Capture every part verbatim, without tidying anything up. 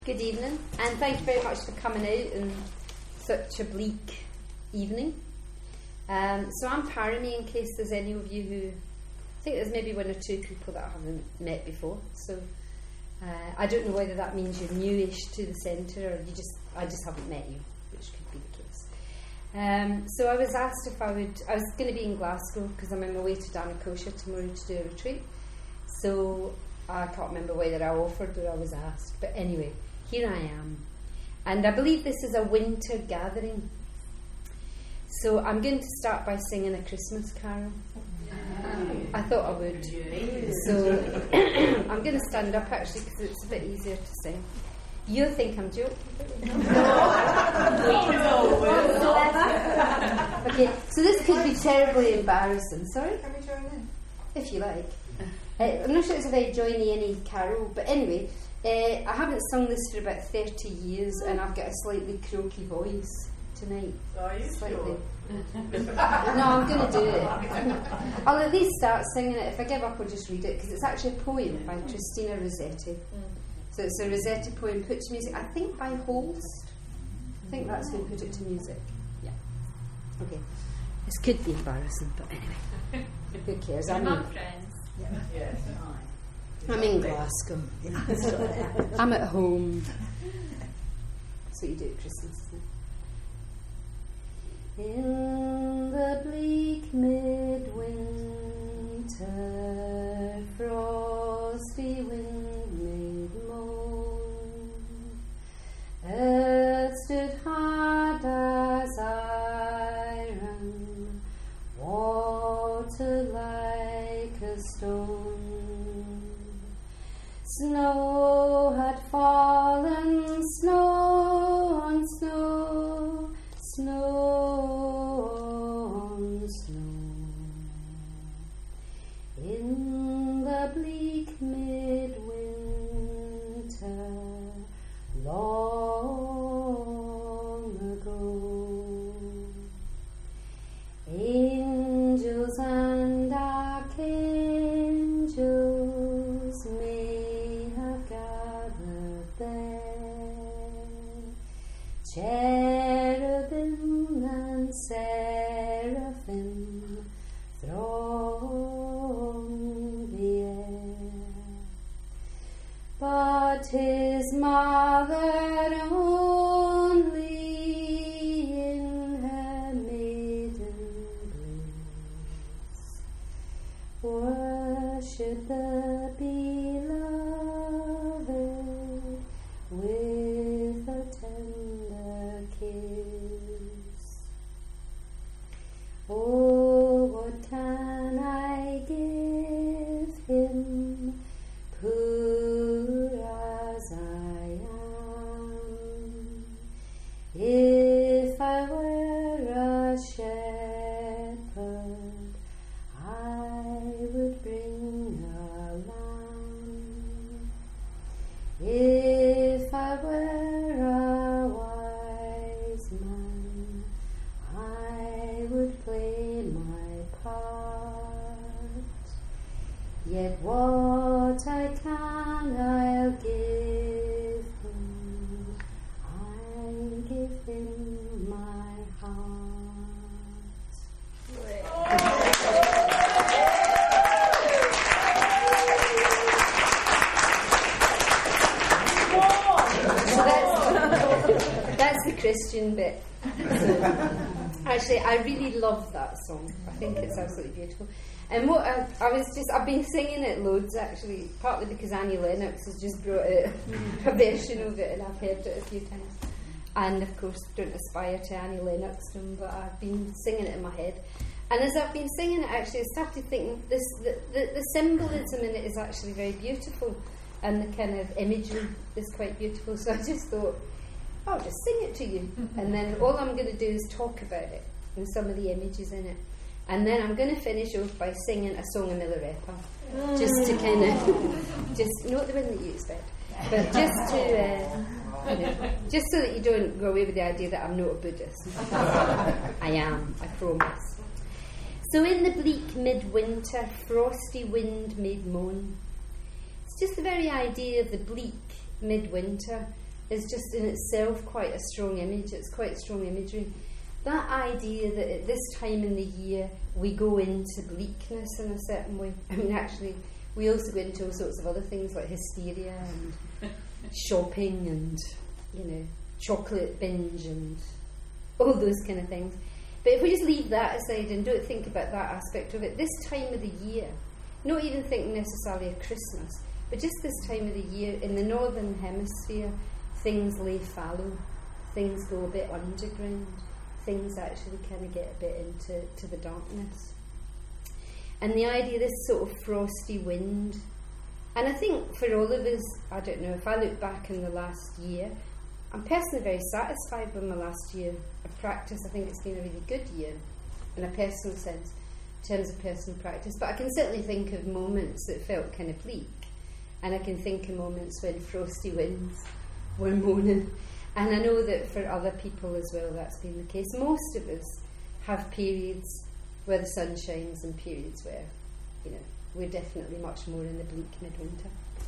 Good evening, and thank you very much for coming out in such a bleak evening. Um, so I'm Paramy, in case there's any of you who, I think there's maybe one or two people that I haven't met before. So uh, I don't know whether that means you're newish to the centre or you just I just haven't met you, which could be the case. Um, so I was asked if I would. I was going to be in Glasgow because I'm on my way to Dannacosha tomorrow to do a retreat. So I can't remember whether I offered or I was asked, but anyway. Here I am. And I believe this is a winter gathering. So I'm going to start by singing a Christmas carol. Yeah. I thought I would. So I'm going to stand up actually because it's a bit easier to sing. You'll think I'm joking. Okay, so this could be terribly embarrassing. Sorry? Can we join in? If you like. Uh, I'm not sure it's a very joiny any carol, but anyway. Uh, I haven't sung this for about thirty years and I've got a slightly croaky voice tonight. Are you slightly. Sure? No, I'm going to do it. I'll at least start singing it. If I give up, I'll just read it because it's actually a poem by Christina Rossetti. So it's a Rossetti poem put to music, I think by Holst. I think that's who put it to music. Yeah. Okay. This could be embarrassing, but anyway. Who cares? I'm not friends. Yeah. Yes, I. I'm in Glasgow. I'm at home. That's what you do at Christmas, isn't it? In the bleak midwinter, frosty wind made moan. Earth stood hard as iron, water like a stone. Snow had fallen, snow on snow, snow on snow. In the bleak midwinter, long ago, angels and archangels may have gathered there, cherubim and seraphim throng the air, but his mother only in her maiden bliss worship the beloved with a tender kiss. Oh, what can I give him, poor as I am? If I were a shepherd, I would bring a lamb. If I were a wise man, I would play my part. Yet what I can, I'll give him. I give him my heart. That's the Christian bit. So, actually, I really love that song. I think it's absolutely beautiful. And what I, I was just, I've been singing it loads actually, partly because Annie Lennox has just brought out a version of it and I've heard it a few times. And of course, don't aspire to Annie Lennox, but I've been singing it in my head. And as I've been singing it, actually, I started thinking this: the, the, the symbolism in it is actually very beautiful, and the kind of imagery is quite beautiful. So I just thought, I'll just sing it to you, and then all I'm going to do is talk about it and some of the images in it, and then I'm going to finish off by singing a song of Milarepa, mm. just to kind of, just not the one that you expect, but just to, uh, you know, just so that you don't go away with the idea that I'm not a Buddhist. I am, I promise. So in the bleak midwinter, frosty wind made moan. It's just the very idea of the bleak midwinter is just in itself quite a strong image. It's quite strong imagery. That idea that at this time in the year we go into bleakness in a certain way. I mean, actually, we also go into all sorts of other things like hysteria and shopping and, you know, chocolate binge and all those kind of things. But if we just leave that aside and don't think about that aspect of it, this time of the year, not even thinking necessarily of Christmas, but just this time of the year, in the northern hemisphere, things lay fallow, things go a bit underground, things actually kind of get a bit into to the darkness. And the idea of this sort of frosty wind, and I think for all of us, I don't know, if I look back in the last year, I'm personally very satisfied with my last year of practice. I think it's been a really good year in a personal sense, in terms of personal practice. But I can certainly think of moments that felt kind of bleak, and I can think of moments when frosty winds were moaning. And I know that for other people as well that's been the case. Most of us have periods where the sun shines and periods where, you know, we're definitely much more in the bleak midwinter.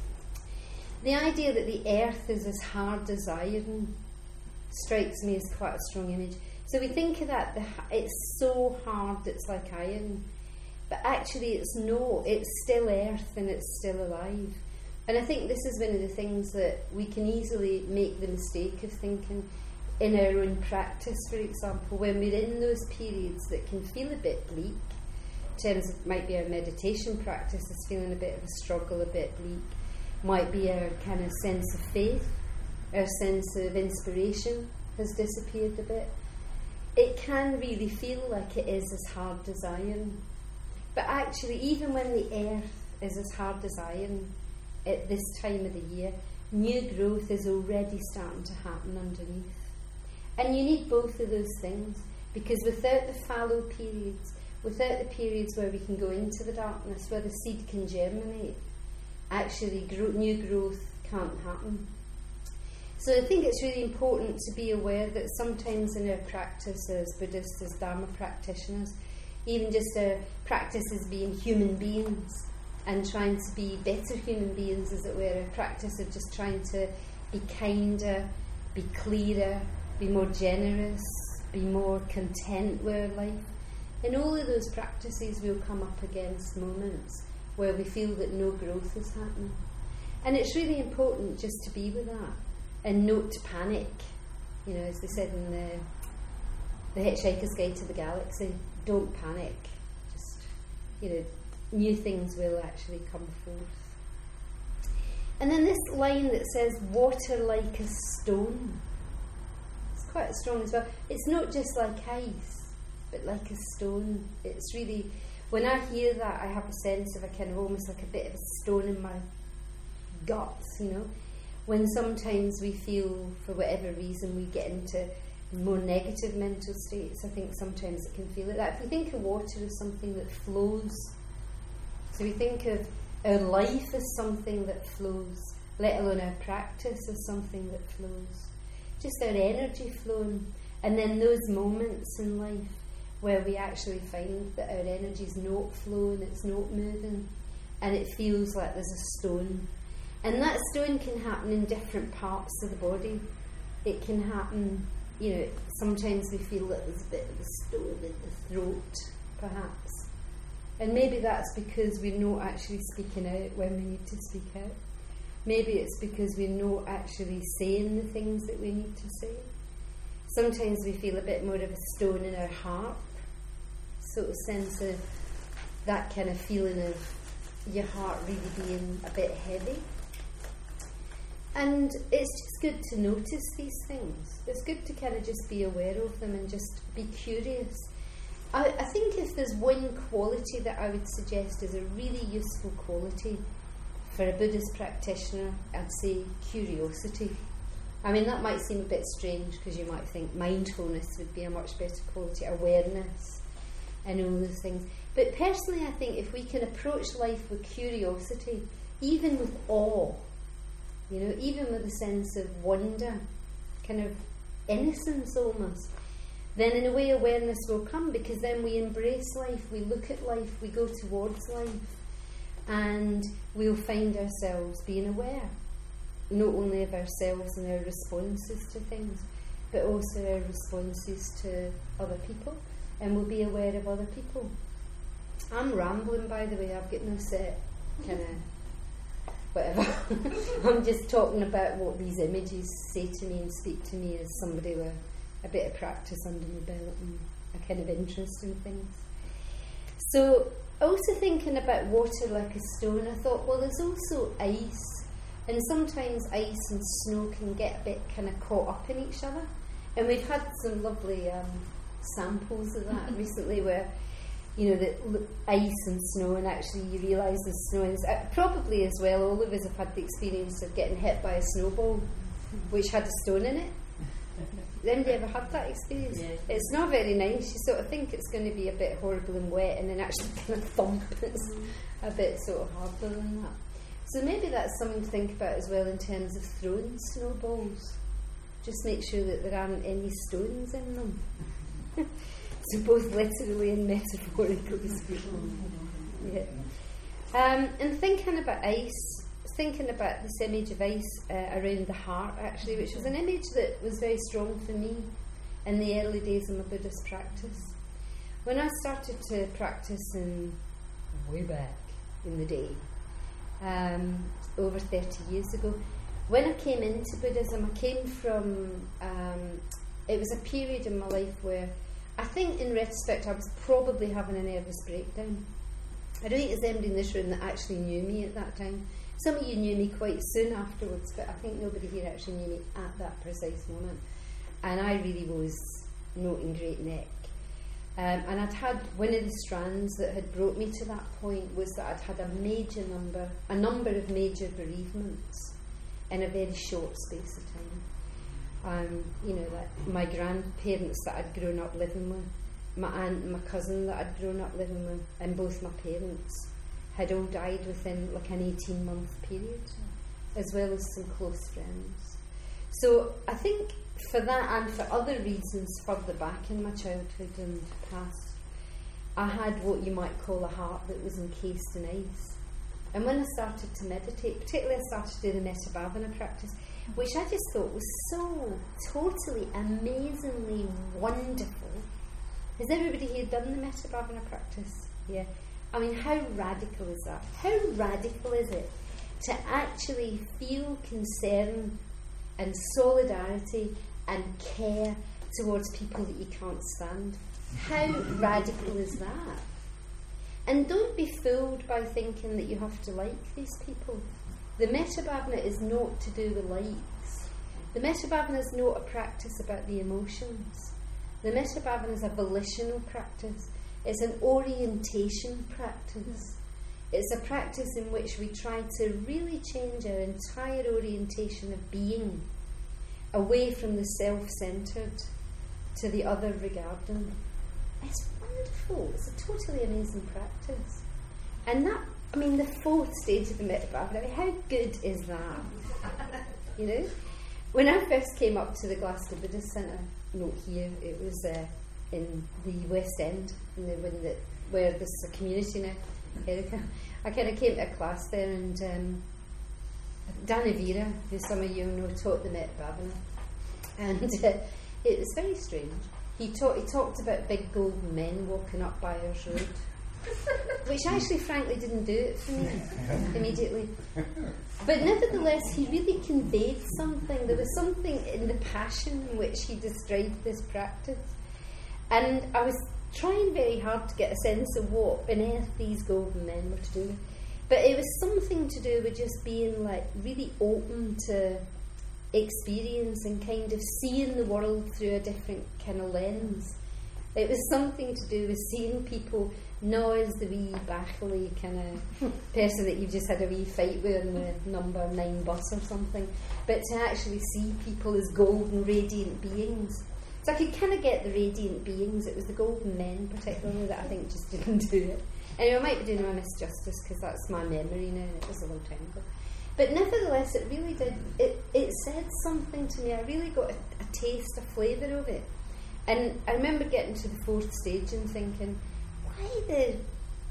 The idea that the earth is as hard as iron strikes me as quite a strong image. So we think of that, the, it's so hard it's like iron, but actually it's no, it's still earth and it's still alive. And I think this is one of the things that we can easily make the mistake of thinking in our own practice, for example, when we're in those periods that can feel a bit bleak, in terms of might be our meditation practice is feeling a bit of a struggle, a bit bleak, might be our kind of sense of faith, our sense of inspiration has disappeared a bit. It can really feel like it is as hard as iron. But actually, even when the earth is as hard as iron, at this time of the year, new growth is already starting to happen underneath. And you need both of those things, because without the fallow periods, without the periods where we can go into the darkness, where the seed can germinate, actually grow, new growth can't happen. So I think it's really important to be aware that sometimes in our practice as Buddhists, as Dharma practitioners, even just our practice as being human beings, and trying to be better human beings, as it were, a practice of just trying to be kinder, be clearer, be more generous, be more content with our life. In all of those practices we'll come up against moments where we feel that no growth is happening. And it's really important just to be with that and not to panic. You know, as they said in the, the Hitchhiker's Guide to the Galaxy, don't panic. Just, you know, new things will actually come forth. And then this line that says, water like a stone. It's quite strong as well. It's not just like ice, but like a stone. It's really, when I hear that, I have a sense of a kind of almost like a bit of a stone in my guts, you know. When sometimes we feel, for whatever reason, we get into more negative mental states, I think sometimes it can feel like that. If we think of water as something that flows, so we think of our life as something that flows, let alone our practice as something that flows. Just our energy flowing. And then those moments in life where we actually find that our energy is not flowing, it's not moving, and it feels like there's a stone. And that stone can happen in different parts of the body. It can happen, you know, sometimes we feel that there's a bit of a stone in the throat, perhaps. And maybe that's because we're not actually speaking out when we need to speak out. Maybe it's because we're not actually saying the things that we need to say. Sometimes we feel a bit more of a stone in our heart, sort of sense of that kind of feeling of your heart really being a bit heavy. And it's just good to notice these things. It's good to kind of just be aware of them and just be curious. I, I think if there's one quality that I would suggest is a really useful quality for a Buddhist practitioner, I'd say curiosity. I mean, that might seem a bit strange because you might think mindfulness would be a much better quality, awareness and all those things. But personally, I think if we can approach life with curiosity, even with awe, you know, even with a sense of wonder, kind of innocence almost, then in a way awareness will come, because then we embrace life, we look at life, we go towards life, and we'll find ourselves being aware. not only of ourselves and our responses to things, but also our responses to other people, and we'll be aware of other people. I'm rambling, by the way. I've got no set kind of whatever. I'm just talking about what these images say to me and speak to me as somebody with a bit of practice under my belt and a kind of interest in things. So, also thinking about water like a stone, I thought, well, there's also ice, and sometimes ice and snow can get a bit kind of caught up in each other. And we've had some lovely um, samples of that recently, where, you know, the l- ice and snow, and actually you realise the snow is uh, probably as well. All of us have had the experience of getting hit by a snowball which had a stone in it. Have you ever had that experience? Yeah. It's not very nice. You sort of think it's going to be a bit horrible and wet, and then actually kind of thump. It's a bit sort of harder than that. So maybe that's something to think about as well in terms of throwing snowballs. Just make sure that there aren't any stones in them. So both literally and metaphorically speaking. Yeah. Um, and thinking about ice, thinking about this image of ice uh, around the heart, actually, which was an image that was very strong for me in the early days of my Buddhist practice. When I started to practice in way back in the day, um, over thirty years ago, when I came into Buddhism, I came from, um, it was a period in my life where I think in retrospect I was probably having a nervous breakdown. I don't think there's anybody in this room that actually knew me at that time. Some of you knew me quite soon afterwards, but I think nobody here actually knew me at that precise moment. And I really was not in great neck. Um, and I'd had one of the strands that had brought me to that point was that I'd had a major number, a number of major bereavements in a very short space of time. Um, you know, like my grandparents that I'd grown up living with, my aunt and my cousin that I'd grown up living with, and both my parents had all died within like an eighteen month period, as well as some close friends. So I think for that and for other reasons further back in my childhood and past, I had what you might call a heart that was encased in ice. And when I started to meditate, particularly I started to do the Metta Bhavana practice, which I just thought was so totally amazingly wonderful. Has everybody here done the Metta Bhavana practice? Yeah. I mean, how radical is that? How radical is it to actually feel concern and solidarity and care towards people that you can't stand? How radical is that? And don't be fooled by thinking that you have to like these people. The Metta Bhavana is not to do with likes. The Metta Bhavana is not a practice about the emotions. The Metta Bhavana is a volitional practice. It's an orientation practice. It's a practice in which we try to really change our entire orientation of being away from the self-centred to the other regarding. It's wonderful. It's a totally amazing practice. And that, I mean, the fourth stage of the Metta Bhavana, I mean, how good is that? You know? When I first came up to the Glasgow Buddhist Centre, not here, it was uh, in the West End, in the, when the, where there's a community now, Erica. I kind of came to a class there, and um, Dan Avira, who some of you know, taught the Metta Bhavana, and uh, it was very strange. He, taught, he talked about big golden men walking up Byers Road, which actually, frankly, didn't do it for me immediately. But nevertheless, he really conveyed something. There was something in the passion in which he described this practice. And I was trying very hard to get a sense of what on earth these golden men were to do. But it was something to do with just being like really open to experience and kind of seeing the world through a different kind of lens. It was something to do with seeing people not as the wee bachely kind of person that you've just had a wee fight with in the number nine bus or something, but to actually see people as golden, radiant beings. So I could kind of get the radiant beings. It was the golden men particularly that I think just didn't do it. Anyway, I might be doing them a misjustice because that's my memory now, and it was a long time ago. But nevertheless, it really did, it, it said something to me. I really got a, a taste, a flavour of it. And I remember getting to the fourth stage and thinking, why the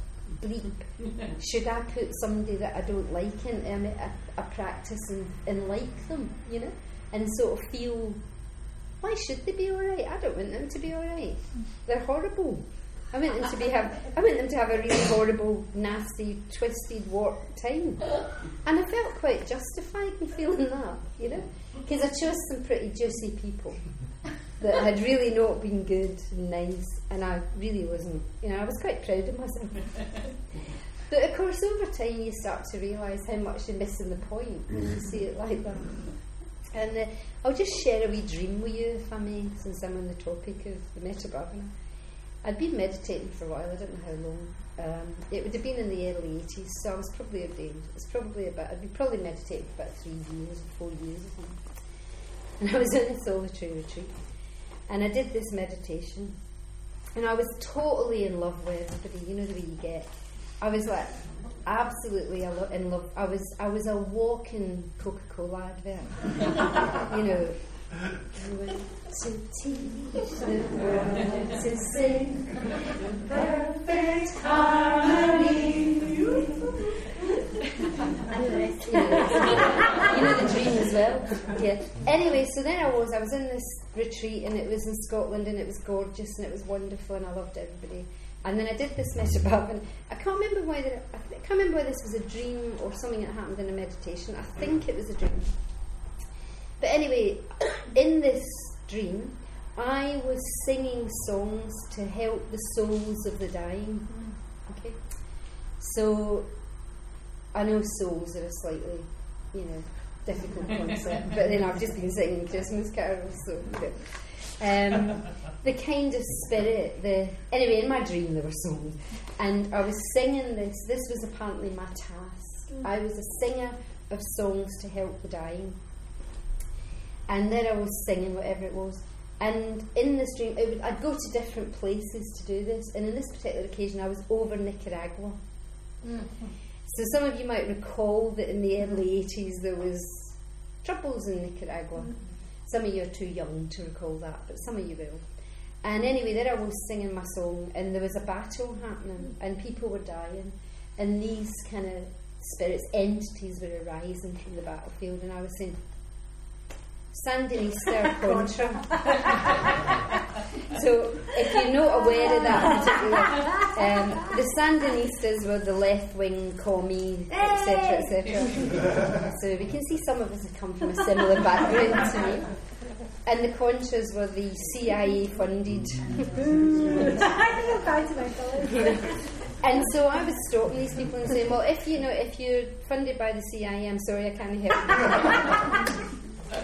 bleep, should I put somebody that I don't like in um, a, a practice and, and like them, you know, and sort of feel, why should they be alright? I don't want them to be alright. They're horrible. I want them to be have. I want them to have a really horrible, nasty, twisted, warped time. And I felt quite justified in feeling that, you know, because I chose some pretty juicy people that had really not been good and nice, and I really wasn't. You know, I was quite proud of myself. But of course, over time, you start to realise how much you're missing the point when you see it like that. And uh, I'll just share a wee dream with you, if I may, since I'm on the topic of the Metta Bhavana. I'd been meditating for a while, I don't know how long. Um, it would have been in the early eighties, so I was probably ordained. It's probably about, I'd been probably meditating for about three years or four years or something. And I was in a solitary retreat. And I did this meditation. And I was totally in love with everybody, you know the way you get. I was like, absolutely in love. I was I was a walking Coca-Cola advert. You know, to teach the world to sing perfect harmony. You know, you know the dream as well. Yeah. Anyway, so then I was I was in this retreat, and it was in Scotland, and it was gorgeous, and it was wonderful, and I loved everybody. And then I did this Metta Bhavana. I can't remember whether I can't remember whether this was a dream or something that happened in a meditation. I think it was a dream. But anyway, in this dream, I was singing songs to help the souls of the dying. Okay, so I know souls are a slightly, you know, difficult concept, but then I've just been singing Christmas carols, so you know. Um, the kind of spirit, the anyway, in my dream there were songs, and I was singing this. This was apparently my task. I was a singer of songs to help the dying. And then I was singing whatever it was. And in this dream, it would, I'd go to different places to do this. And in this particular occasion, I was over Nicaragua. Mm-hmm. So some of you might recall that in the early eighties, there was troubles in Nicaragua. Mm-hmm. Some of you are too young to recall that, but some of you will. And anyway, there I was singing my song, and there was a battle happening, and people were dying. And these kind of spirits, entities were arising from the battlefield. And I was saying, Sandinista Contra. So, if you're not aware of that particular, um, the Sandinistas were the left-wing commie, et cetera, et cetera. So we can see some of us have come from a similar background to me. And the Contras were the C I A-funded. And so I was stopping these people and saying, well, if you know, if you're funded by the C I A, I'm sorry, I can't help you.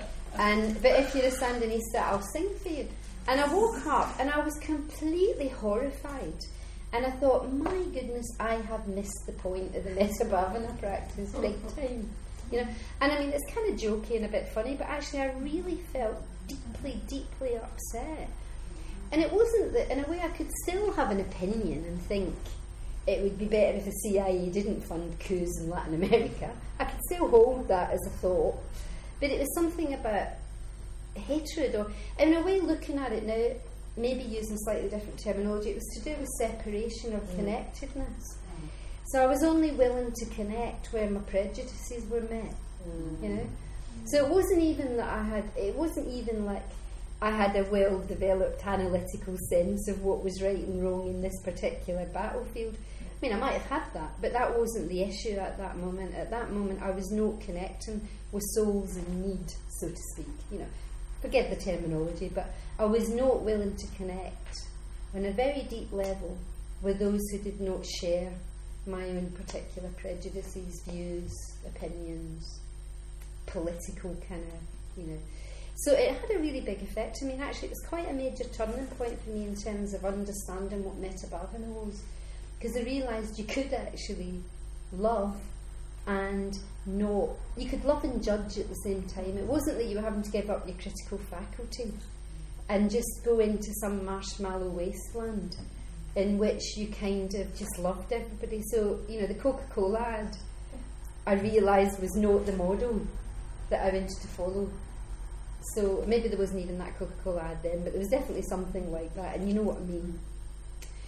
And but if you're a Sandinista, I'll sing for you. And I woke up and I was completely horrified. And I thought, my goodness, I have missed the point of the Metta Bhavana practice big time. You know, and I mean, it's kind of jokey and a bit funny, but actually, I really felt deeply, deeply upset. And it wasn't that, in a way, I could still have an opinion and think it would be better if the C I A didn't fund coups in Latin America. I could still hold that as a thought. But it was something about hatred, or in a way looking at it now, maybe using slightly different terminology, it was to do with separation or mm. connectedness. Mm. So I was only willing to connect where my prejudices were met, mm. you know. Mm. So it wasn't even that I had, it wasn't even like I had a well-developed analytical sense of what was right and wrong in this particular battlefield. I mean, I might have had that, but that wasn't the issue at that moment. At that moment, I was not connecting with souls in need, so to speak. You know, forget the terminology, but I was not willing to connect on a very deep level with those who did not share my own particular prejudices, views, opinions, political kind of, you know. So it had a really big effect. I mean, actually, it was quite a major turning point for me in terms of understanding what Metta Bhavana was. Because I realised you could actually love and not, you could love and judge at the same time. It wasn't that you were having to give up your critical faculty and just go into some marshmallow wasteland in which you kind of just loved everybody. So, you know, the Coca-Cola ad, I realised was not the model that I wanted to follow. So maybe there wasn't even that Coca-Cola ad then, but there was definitely something like that, and you know what I mean.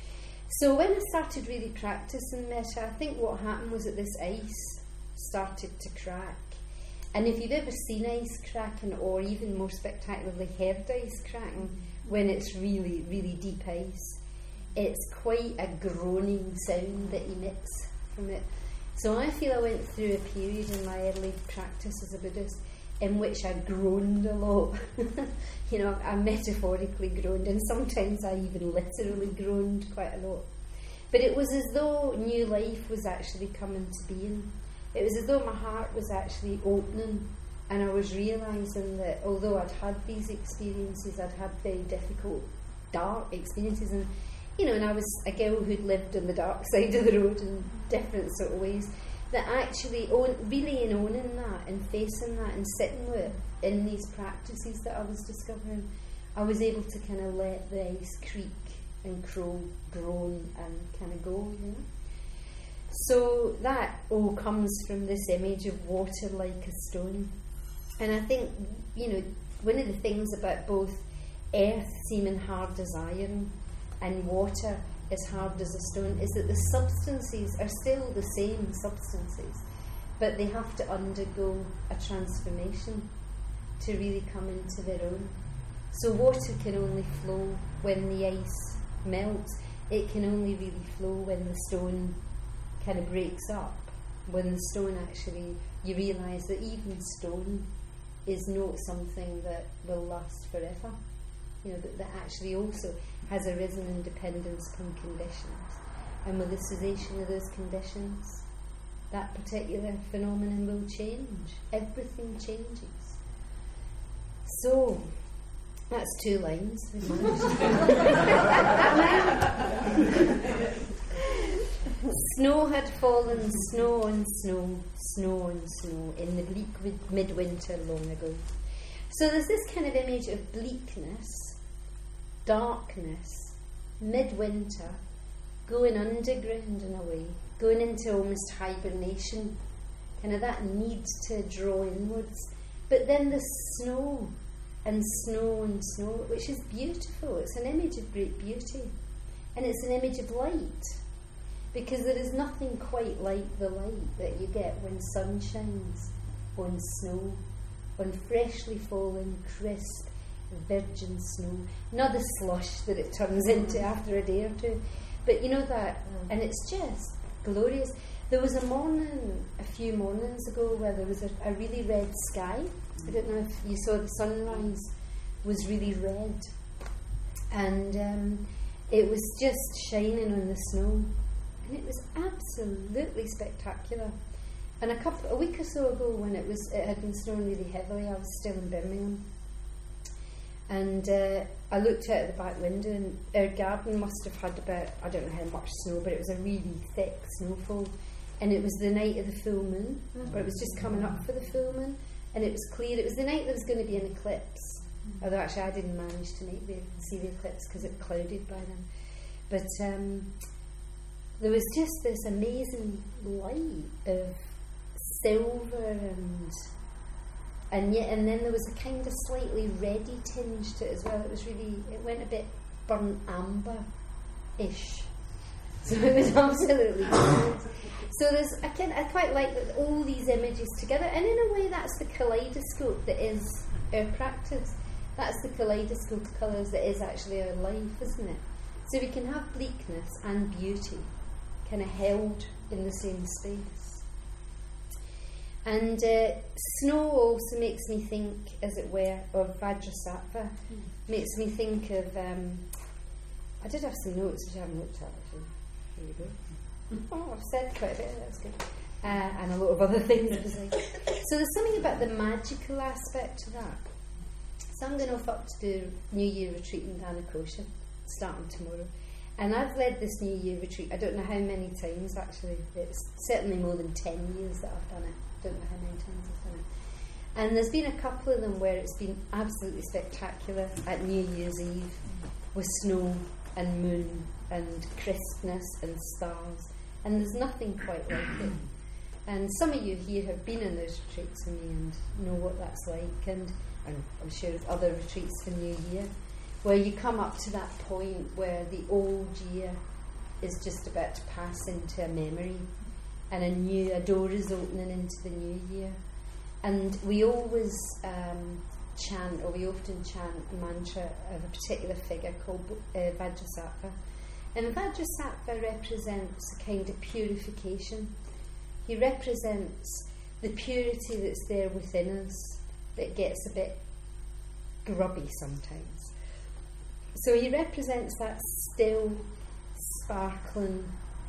So when I started really practicing metta, I think what happened was that this ice started to crack. And if you've ever seen ice cracking, or even more spectacularly heard ice cracking, when it's really, really deep ice, it's quite a groaning sound that emits from it. So I feel I went through a period in my early practice as a Buddhist in which I groaned a lot. You know, I metaphorically groaned, and sometimes I even literally groaned quite a lot. But it was as though new life was actually coming to being. It was as though my heart was actually opening, and I was realising that although I'd had these experiences, I'd had very difficult, dark experiences, and you know, and I was a girl who'd lived on the dark side of the road in different sort of ways, that actually own, really in owning that and facing that and sitting with it in these practices that I was discovering, I was able to kind of let the ice creak and crow, groan and kind of go, you know. So that all comes from this image of water like a stone. And I think, you know, one of the things about both earth seeming hard as iron and water as hard as a stone is that the substances are still the same substances, but they have to undergo a transformation to really come into their own. So water can only flow when the ice melts. It can only really flow when the stone kind of breaks up, when the stone actually, you realise that even stone is not something that will last forever. You know, that, that actually also has arisen in dependence upon conditions. And with the cessation of those conditions, that particular phenomenon will change. Everything changes. So, that's two lines. Snow had fallen, snow on snow, snow on snow, in the bleak mid- midwinter long ago. So there's this kind of image of bleakness, darkness, midwinter, going underground in a way, going into almost hibernation, kind of that need to draw inwards. But then the snow, and snow and snow, which is beautiful. It's an image of great beauty, and it's an image of light, because there is nothing quite like the light that you get when sun shines on snow, on freshly fallen, crisp, virgin snow, not the slush that it turns into after a day or two, but you know that, and it's just glorious. There was a morning a few mornings ago where there was a, a really red sky. I don't know if you saw the sunrise was really red, and um, it was just shining on the snow, and it was absolutely spectacular. And a couple, a week or so ago, when it was, it had been snowing really heavily, I was still in Birmingham, and uh, I looked out the back window, and our garden must have had about, I don't know how much snow, but it was a really thick snowfall, and it was the night of the full moon, mm-hmm. or it was just coming up for the full moon, and it was clear. It was the night there was going to be an eclipse, mm-hmm. although actually I didn't manage to make the, see the eclipse because it clouded by then. But um, there was just this amazing light of silver and and yet and then there was a kind of slightly reddy tinge to it as well. It was really, it went a bit burnt amber-ish. So it was absolutely gorgeous. So there's, I can I quite like that all these images together, and in a way that's the kaleidoscope that is our practice. That's the kaleidoscope of colours that is actually our life, isn't it? So we can have bleakness and beauty kind of held in the same space. And uh, snow also makes me think, as it were, of Vajrasattva. Mm. Makes me think of, um, I did have some notes which I haven't looked at actually. Here you go. Oh, I've said quite a bit, that's good. Uh, and a lot of other things. So there's something about the magical aspect to that. So I'm going off up to do New Year retreat in Danakosha, starting tomorrow. And I've led this New Year retreat, I don't know how many times actually. It's certainly more than ten years that I've done it. I don't know how many times I've done it. And there's been a couple of them where it's been absolutely spectacular at New Year's Eve, with snow and moon and crispness and stars. And there's nothing quite like it. And some of you here have been in those retreats with me and know what that's like. And, and I'm sure of other retreats for New Year, where you come up to that point where the old year is just about to pass into a memory, and a new a door is opening into the new year. And we always um, chant, or we often chant a mantra of a particular figure called uh, Vajrasattva. And Vajrasattva represents a kind of purification. He represents the purity that's there within us that gets a bit grubby sometimes. So he represents that still, sparkling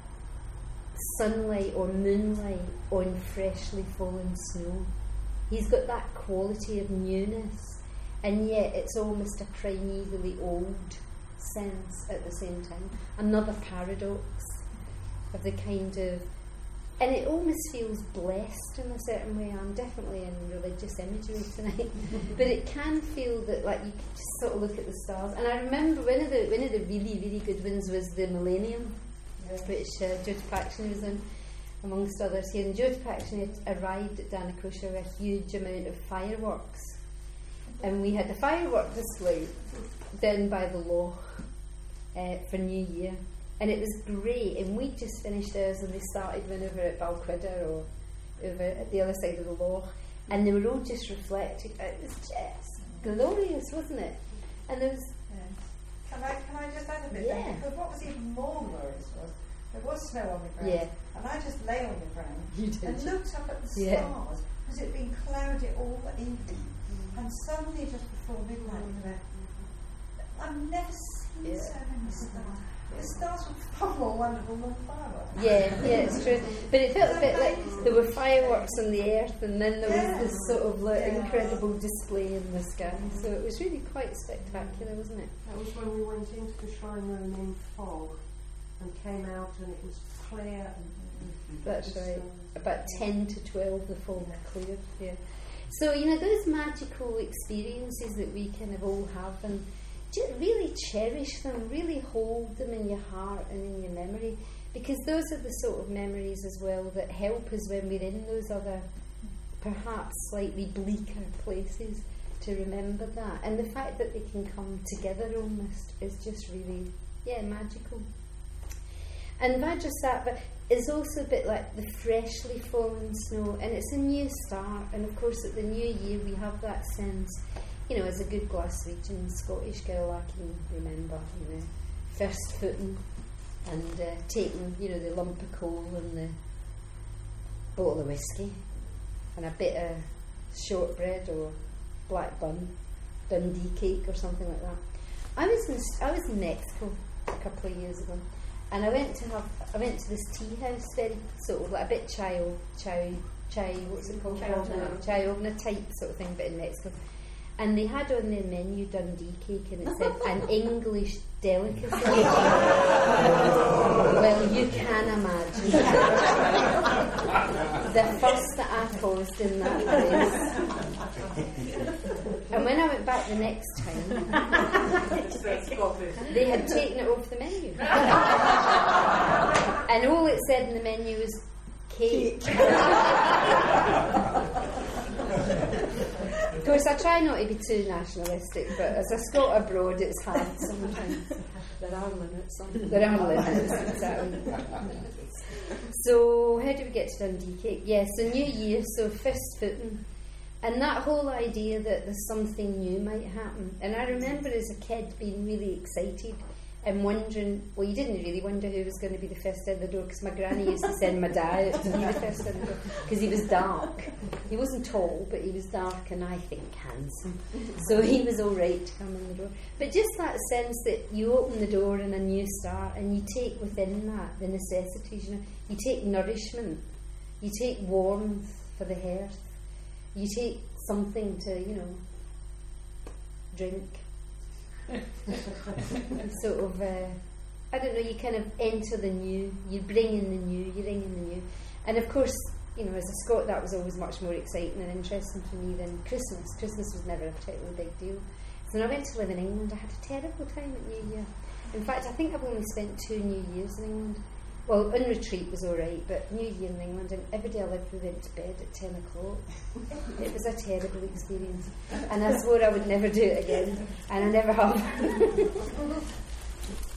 sunlight or moonlight on freshly fallen snow. He's got that quality of newness, and yet it's almost a primevally old sense at the same time. Another paradox of the kind of, and it almost feels blessed in a certain way. I'm definitely in religious imagery tonight, but it can feel that like you could just sort of look at the stars. And I remember one of the one of the really really good ones was the Millennium, yes. which uh, Jyotipakshini was in, amongst others here. And Jyotipakshini had arrived at Danakosha with a huge amount of fireworks, and we had a firework display down by the loch uh, for New Year. And it was great, and we just finished ours and they started one over at Balquidder or over at the other side of the loch, and they were all just reflecting. It was just glorious, wasn't it? And there was... Yeah. Can I can I just add a bit? Yeah. Then? Because what was even more glorious was there was snow on the ground, yeah. and I just lay on the ground you did. and looked up at the yeah. stars, because it had been cloudy all the evening, mm. and suddenly just before midnight, mm. you know, I've never seen yeah. so many stars. The stars were far more wonderful than fireworks. Yeah, yeah, it's true. But it felt a bit like there were fireworks on the earth, and then there yeah. was this sort of like yeah. incredible display in the sky. So it was really quite spectacular, wasn't it? That was when we went into the shrine room in fog and came out, and it was clear. And That's right. About ten to twelve, the fog cleared. Yeah. So you know those magical experiences that we kind of all have, and just really cherish them, really hold them in your heart and in your memory, because those are the sort of memories as well that help us when we're in those other, perhaps slightly bleaker places, to remember that. And the fact that they can come together almost is just really, yeah, magical. And Vajrasattva is also a bit like the freshly fallen snow, and it's a new start. And of course at the new year we have that sense, you know, as a good Glaswegian Scottish girl, I can remember, you know, first footing and uh, taking, you know, the lump of coal and the bottle of whiskey and a bit of shortbread or black bun, Dundee cake or something like that. I was in I was in Mexico a couple of years ago, and I went to have I went to this tea house, very sort of like a bit chai chai chai what's it called? Chai ovna type sort of thing, but in Mexico. And they had on their menu Dundee cake, and it said an English delicacy. Well, you can imagine the fuss that I caused in that place. And when I went back the next time, they had taken it off the menu. And all it said in the menu was cake. Of course, I try not to be too nationalistic, but as a Scot abroad, it's hard sometimes. There are limits. There are limits, exactly. So, how do we get to Dundee cake? Yes, yeah, so New Year, so first footing. And that whole idea that there's something new might happen. And I remember as a kid being really excited and wondering, well, you didn't really wonder who was going to be the first in the door, because my granny used to send my dad to be the first in the door, because he was dark. He wasn't tall, but he was dark and I think handsome. So he was all right to come in the door. But just that sense that you open the door and a new start, and you take within that the necessities, you know, you take nourishment, you take warmth for the hearth, you take something to, you know, drink. Sort of, uh, I don't know, you kind of enter the new, you bring in the new, you bring in the new. And of course, you know, as a Scot, that was always much more exciting and interesting for me than Christmas. Christmas was never a particularly big deal. So when I went to live in England, I had a terrible time at New Year. In fact, I think I've only spent two New Years in England. Well, on retreat was alright, but New Year in England, and every day I lived, we went to bed at ten o'clock. It was a terrible experience. And I swore I would never do it again, and I never have.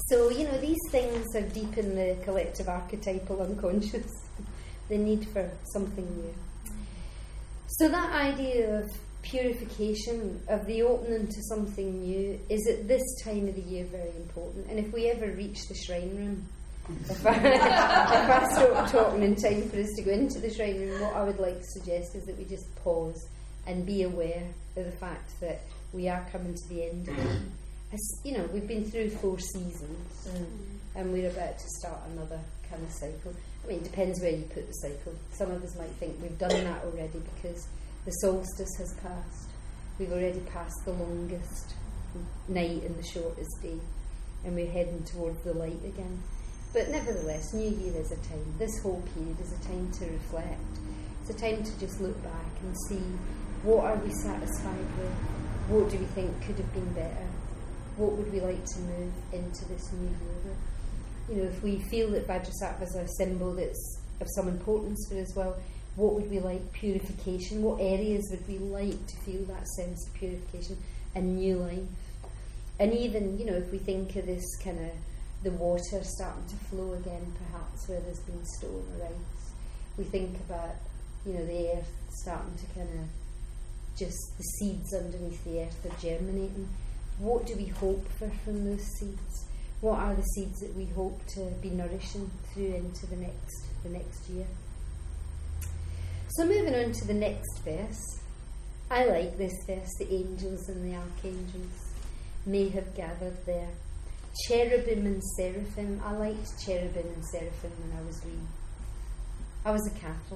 So, you know, these things are deep in the collective archetypal unconscious, the need for something new. So that idea of purification, of the opening to something new, is at this time of the year very important. And if we ever reach the shrine room, if I, if I stop talking in time for us to go into the shrine room, what I would like to suggest is that we just pause and be aware of the fact that we are coming to the end of it. As, you know, we've been through four seasons mm. and we're about to start another kind of cycle. I mean, it depends where you put the cycle. Some of us might think we've done that already because the solstice has passed. We've already passed the longest night and the shortest day, and we're heading towards the light again. But nevertheless, New Year is a time, this whole period is a time to reflect. It's a time to just look back and see, what are we satisfied with? What do we think could have been better? What would we like to move into this new year with? You know, if we feel that Vajrasattva is a symbol that's of some importance for us, well, what would we like? Purification. What areas would we like to feel that sense of purification and new life? And even, you know, if we think of this kind of the water starting to flow again, perhaps where there's been stone or ice, we think about, you know, the earth starting to kind of just the seeds underneath the earth are germinating. What do we hope for from those seeds? What are the seeds that we hope to be nourishing through into the next the next year? So moving on to the next verse. I like this verse, the angels and the archangels may have gathered there. Cherubim and seraphim. I liked cherubim and seraphim when I was wee. I was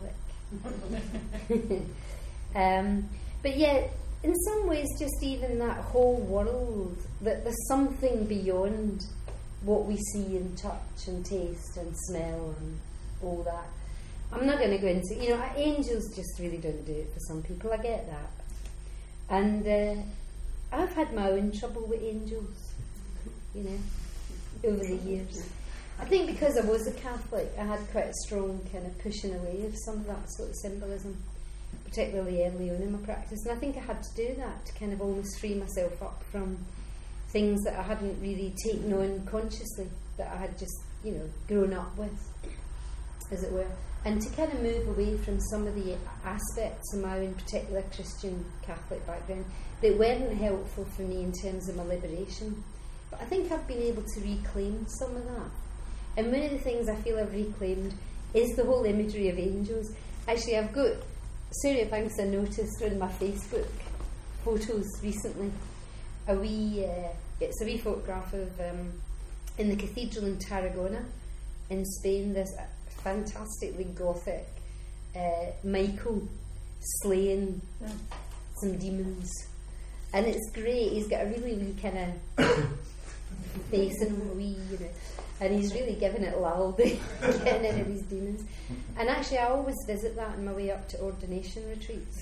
a Catholic. um, but yet, in some ways, just even that whole world, that there's something beyond what we see and touch and taste and smell and all that. I'm not going to go into, you know, angels just really don't do it for some people. I get that. And uh, I've had my own trouble with angels, you know, over the years. I think because I was a Catholic, I had quite a strong kind of pushing away of some of that sort of symbolism, particularly early on in my practice. And I think I had to do that to kind of almost free myself up from things that I hadn't really taken on consciously, that I had just, you know, grown up with, as it were. And to kind of move away from some of the aspects of my own particular Christian Catholic background that weren't helpful for me in terms of my liberation. But I think I've been able to reclaim some of that. And one of the things I feel I've reclaimed is the whole imagery of angels. Actually, I've got Suryavansa noticed on my Facebook photos recently. A wee, uh, it's a wee photograph of um, in the cathedral in Tarragona, in Spain. There's a fantastically gothic uh, Michael slaying yeah. some demons, and it's great. He's got a really wee kind of face and wee, you know, and he's really giving it lalby, getting rid of these demons. And actually, I always visit that on my way up to ordination retreats.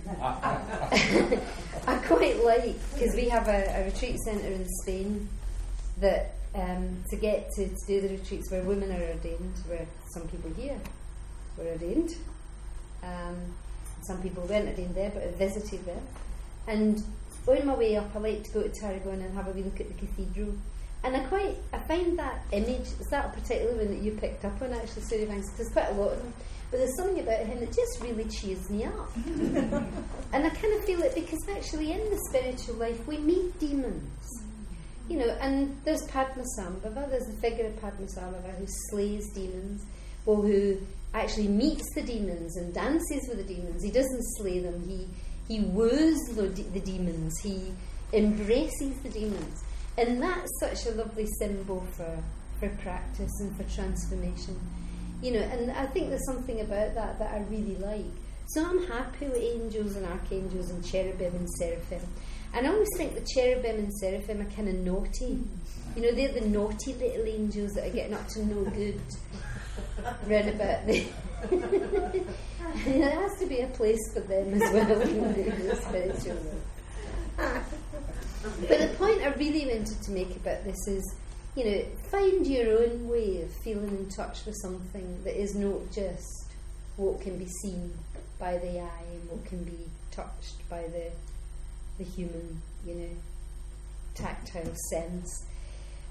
I quite like, because we have a, a retreat centre in Spain that um, to get to, to do the retreats where women are ordained, where some people here were ordained. Um, some people weren't ordained there, but I visited there. And on my way up, I like to go to Tarragona and have a wee look at the cathedral. And I quite, I find that image, is that a particular one that you picked up on actually, Suryavansa? There's quite a lot of them. But there's something about him that just really cheers me up. And I kind of feel it because actually in the spiritual life we meet demons. You know, and there's Padmasambhava, there's the figure of Padmasambhava who slays demons, or who actually meets the demons and dances with the demons. He doesn't slay them, he, he woos the, the demons, he embraces the demons. And that's such a lovely symbol for, for practice and for transformation. You know, and I think there's something about that that I really like. So I'm happy with angels and archangels and cherubim and seraphim. And I always think the cherubim and seraphim are kind of naughty. You know, they're the naughty little angels that are getting up to no good. Round about the there has to be a place for them as well in the spiritual life. But the point I really wanted to make about this is, you know, find your own way of feeling in touch with something that is not just what can be seen by the eye and what can be touched by the the human, you know, tactile sense.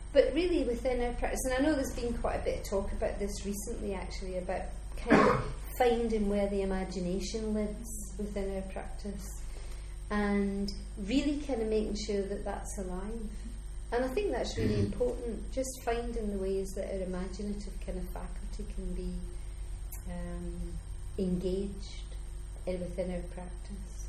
but really within our practice, and I know there's been quite a bit of talk about this recently actually, about kind of finding where the imagination lives within our practice, and really kind of making sure that that's alive. And I think that's really important, just finding the ways that our imaginative kind of faculty can be um, engaged in, within our practice.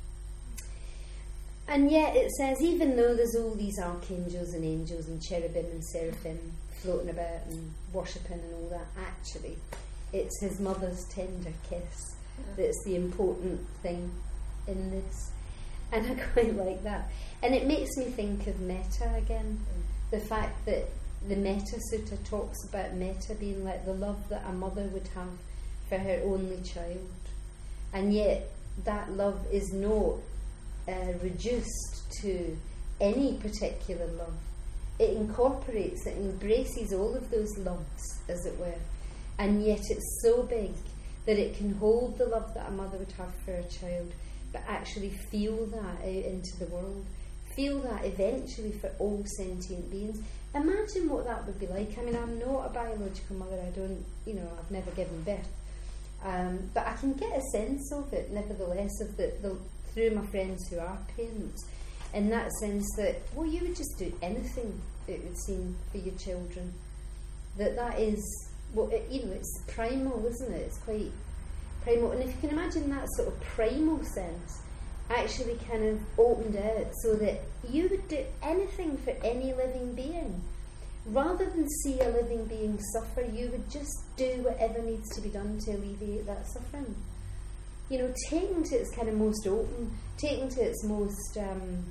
And yet it says, even though there's all these archangels and angels and cherubim and seraphim floating about and worshipping and all that, actually it's his mother's tender kiss that's the important thing in this. And I quite like that. And it makes me think of metta again. The fact that the Metta Sutta talks about metta being like the love that a mother would have for her only child. And yet that love is not uh, reduced to any particular love. It incorporates, it embraces all of those loves, as it were. And yet it's so big that it can hold the love that a mother would have for a child, but actually feel that out into the world. Feel that eventually for all sentient beings. Imagine what that would be like. I mean, I'm not a biological mother. I don't, you know, I've never given birth. Um, but I can get a sense of it, nevertheless, of the, the through my friends who are parents, in that sense that, well, you would just do anything, it would seem, for your children. That that is, well, it, you know, it's primal, isn't it? It's quite primal. And if you can imagine that sort of primal sense actually kind of opened out so that you would do anything for any living being. Rather than see a living being suffer, you would just do whatever needs to be done to alleviate that suffering. You know, taken to its kind of most open, taken to its most um,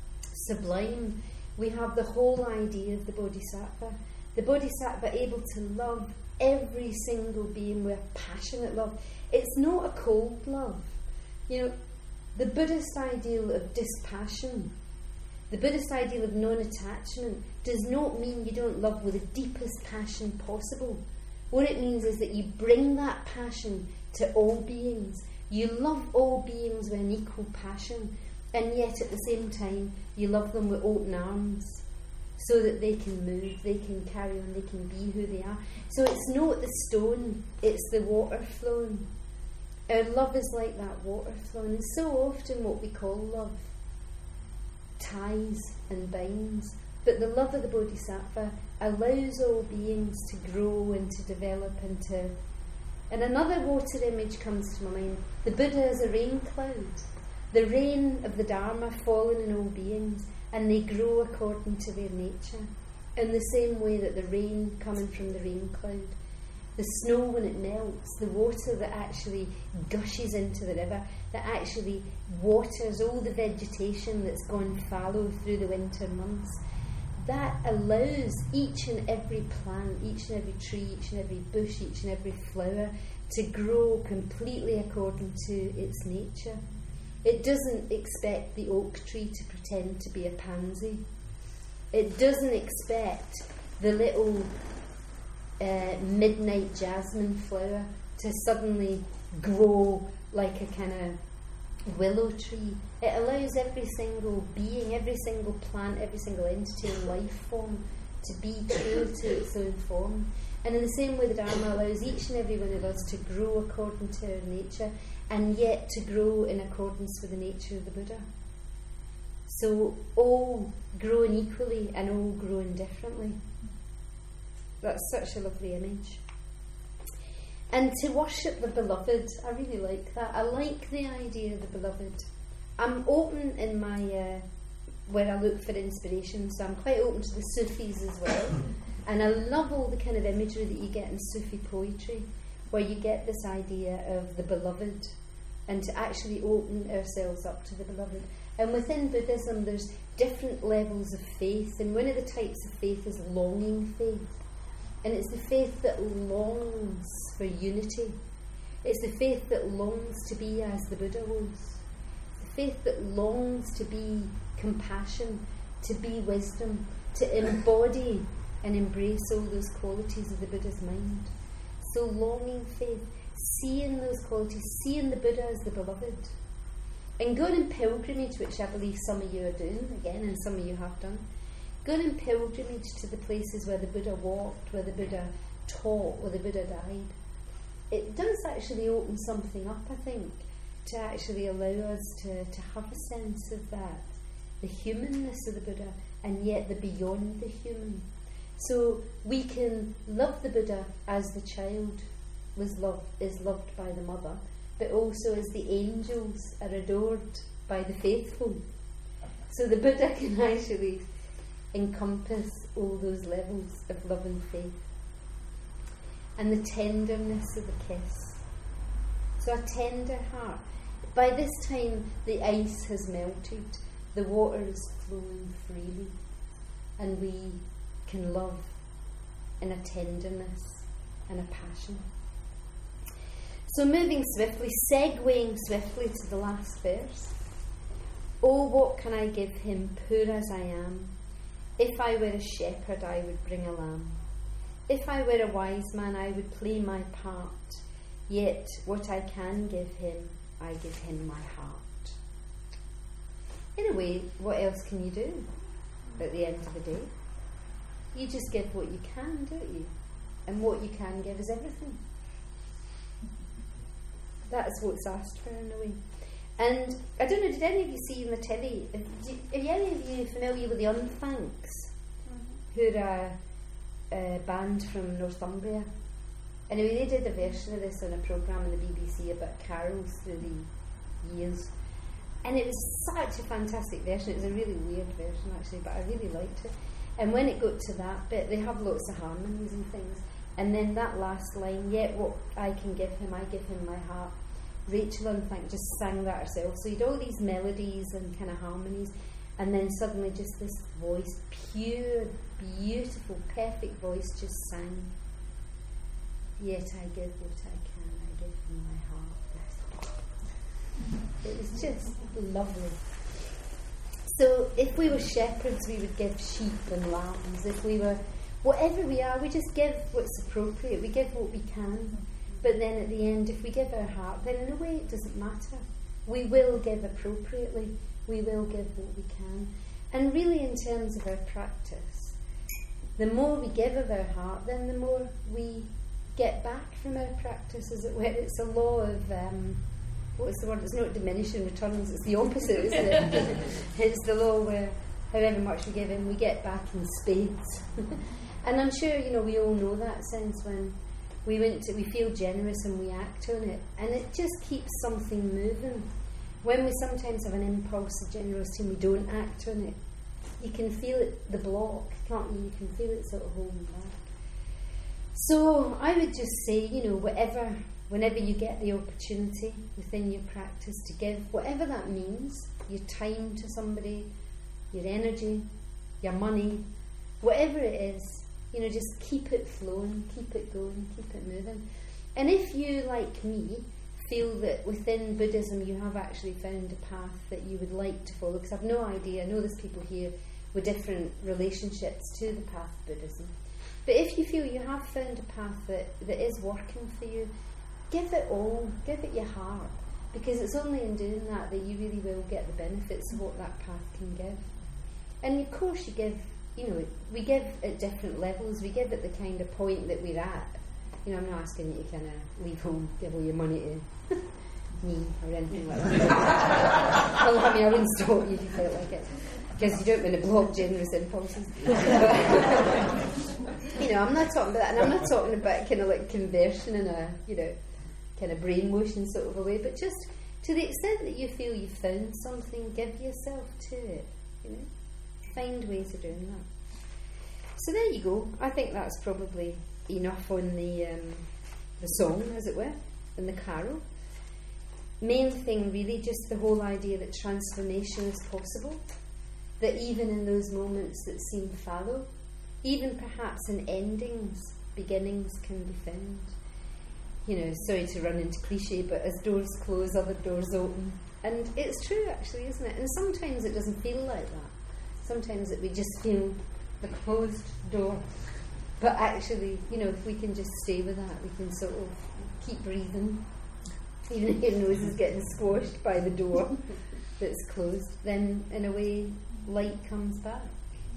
sublime, we have the whole idea of the Bodhisattva. The Bodhisattva able to love every single being with passionate love. It's not a cold love. You know, the Buddhist ideal of dispassion, the Buddhist ideal of non-attachment, does not mean you don't love with the deepest passion possible. What it means is that you bring that passion to all beings. You love all beings with an equal passion, and yet at the same time you love them with open arms, so that they can move, they can carry on, they can be who they are. So it's not the stone, it's the water flowing. Our love is like that water flowing. And so often what we call love ties and binds. But the love of the Bodhisattva allows all beings to grow and to develop and to... And another water image comes to my mind. The Buddha is a rain cloud. The rain of the Dharma falling in all beings, and they grow according to their nature. In the same way that the rain coming from the rain cloud, the snow when it melts, the water that actually gushes into the river, that actually waters all the vegetation that's gone fallow through the winter months, that allows each and every plant, each and every tree, each and every bush, each and every flower to grow completely according to its nature. It doesn't expect the oak tree to pretend to be a pansy. It doesn't expect the little uh, midnight jasmine flower to suddenly grow like a kind of willow tree. It allows every single being, every single plant, every single entity and life form to be true to its own form. And in the same way, the Dharma allows each and every one of us to grow according to our nature, and yet to grow in accordance with the nature of the Buddha. So all growing equally and all growing differently. That's such a lovely image. And to worship the beloved, I really like that. I like the idea of the beloved. I'm open in my uh, where I look for inspiration, so I'm quite open to the Sufis as well. And I love all the kind of imagery that you get in Sufi poetry, where you get this idea of the beloved, and to actually open ourselves up to the beloved. And within Buddhism there's different levels of faith, and one of the types of faith is longing faith. And it's the faith that longs for unity. It's the faith that longs to be as the Buddha was. The faith that longs to be compassion, to be wisdom, to embody and embrace all those qualities of the Buddha's mind. So longing faith, seeing those qualities, seeing the Buddha as the beloved. And going in pilgrimage, which I believe some of you are doing, again, and some of you have done, going in pilgrimage to the places where the Buddha walked, where the Buddha taught, where the Buddha died, it does actually open something up, I think, to actually allow us to, to have a sense of that, the humanness of the Buddha, and yet the beyond the human. So we can love the Buddha as the child was loved, is loved by the mother, but also as the angels are adored by the faithful. So the Buddha can actually encompass all those levels of love and faith. And the tenderness of the kiss. So a tender heart. By this time the ice has melted, the water is flowing freely, and we can love in a tenderness and a passion. So moving swiftly, segueing swiftly to the last verse. Oh, what can I give him, poor as I am? If I were a shepherd, I would bring a lamb. If I were a wise man, I would play my part. Yet what I can give him, I give him my heart. In a way, what else can you do at the end of the day? You just give what you can, don't you? And what you can give is everything. That's what's asked for, in a way. And I don't know, did any of you see in the telly, are any of you familiar with the Unthanks? Mm-hmm. Who are a, a band from Northumbria? Anyway, they did a version of this on a programme on the B B C about carols through the years. And it was such a fantastic version. It was a really weird version, actually, but I really liked it. And when it got to that bit, they have lots of harmonies and things. And then that last line, yet what I can give him, I give him my heart. Rachel Unthank just sang that herself. So you'd all these melodies and kind of harmonies, and then suddenly just this voice, pure, beautiful, perfect voice, just sang. Yet I give what I can, I give him my heart. It was just lovely. So if we were shepherds, we would give sheep and lambs. If we were, whatever we are, we just give what's appropriate. We give what we can. But then at the end, if we give our heart, then in a way it doesn't matter. We will give appropriately. We will give what we can. And really, in terms of our practice, the more we give of our heart, then the more we get back from our practice, as it were. It's a law of, um, what's the word? It's not diminishing returns, it's the opposite, isn't it? It's the law where however much we give in, we get back in spades. And I'm sure, you know, we all know that sense when we went to, we feel generous and we act on it, and it just keeps something moving. When we sometimes have an impulse of generosity and we don't act on it, you can feel it, the block, can't you? You can feel it sort of holding back. So I would just say, you know, whatever, whenever you get the opportunity within your practice to give, whatever that means, your time to somebody, your energy, your money, whatever it is, you know, just keep it flowing, keep it going, keep it moving. And if you, like me, feel that within Buddhism you have actually found a path that you would like to follow, because I've no idea, I know there's people here with different relationships to the path of Buddhism. But if you feel you have found a path that, that is working for you, give it all, give it your heart, because it's only in doing that that you really will get the benefits of what that path can give. And of course you give, you know, we give at different levels. We give at the kind of point that we're at. You know, I'm not asking you to kind of leave home, give all your money to me or anything like that. Well, I mean, I wouldn't stop you if you felt like it, because you don't want to block generous impulses. But, you know, I'm not talking about that, and I'm not talking about kind of like conversion in a, you know, kind of brainwashing sort of a way, but just to the extent that you feel you've found something, give yourself to it, you know. Find ways of doing that. So there you go. I think that's probably enough on the um, the song, as it were, and the carol. Main thing really, just the whole idea that transformation is possible, that even in those moments that seem fallow, even perhaps in endings, beginnings can be found. You know, sorry to run into cliche, but as doors close, other doors open. And it's true, actually, isn't it? And sometimes it doesn't feel like that. Sometimes it, we just feel the closed door. But actually, you know, if we can just stay with that, we can sort of keep breathing. Even if your nose is getting squashed by the door that's closed, then in a way, light comes back.